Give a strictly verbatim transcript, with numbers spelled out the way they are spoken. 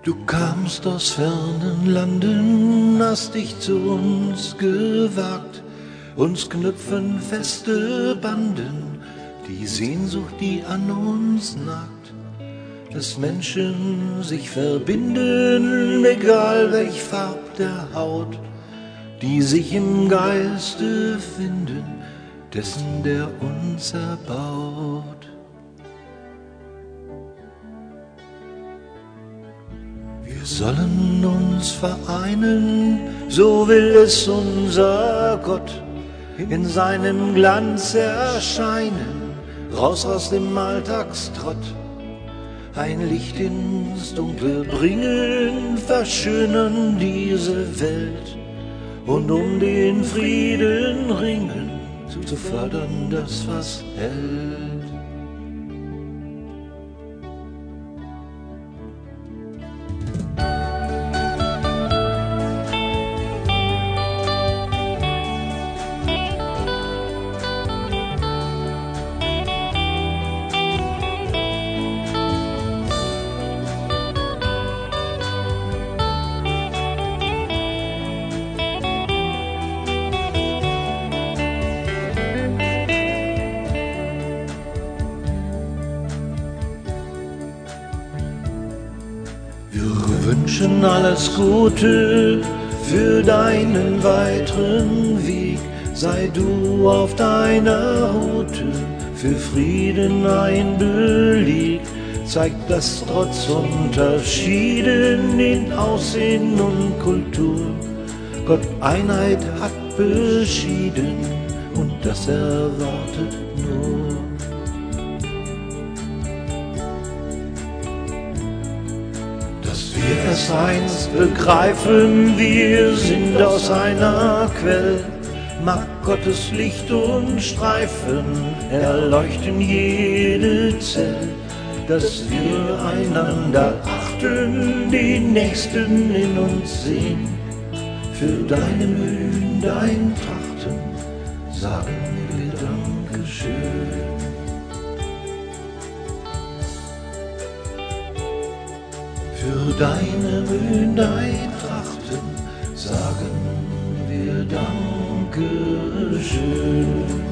Du kamst aus fernen Landen, hast dich zu uns gewagt. Uns knüpfen feste Banden, die Sehnsucht, die an uns nagt. Dass Menschen sich verbinden, egal welch Farb der Haut, die sich im Geiste finden, dessen der uns erbaut. Wir sollen uns vereinen, so will es unser Gott, in seinem Glanz erscheinen, raus aus dem Alltagstrott. Ein Licht ins Dunkle bringen, verschönern diese Welt und um den Frieden ringen, zu fördern das, was hält. Wir wünschen alles Gute für deinen weiteren Weg. Sei du auf deiner Route, für Frieden ein Beleg. Zeig, dass trotz Unterschieden in Aussehen und Kultur Gott Einheit hat beschieden und das erwartet nur. Dass wir es einst begreifen, wir sind aus einer Quelle, mag Gottes Licht uns streifen, erleuchten jede Zelle, dass wir einander achten, den Nächsten in uns sehen, für deine Mühen, dein Trachten, sagen wir Dankeschön. Für deine Mühen, dein Trachten, sagen wir Dankeschön.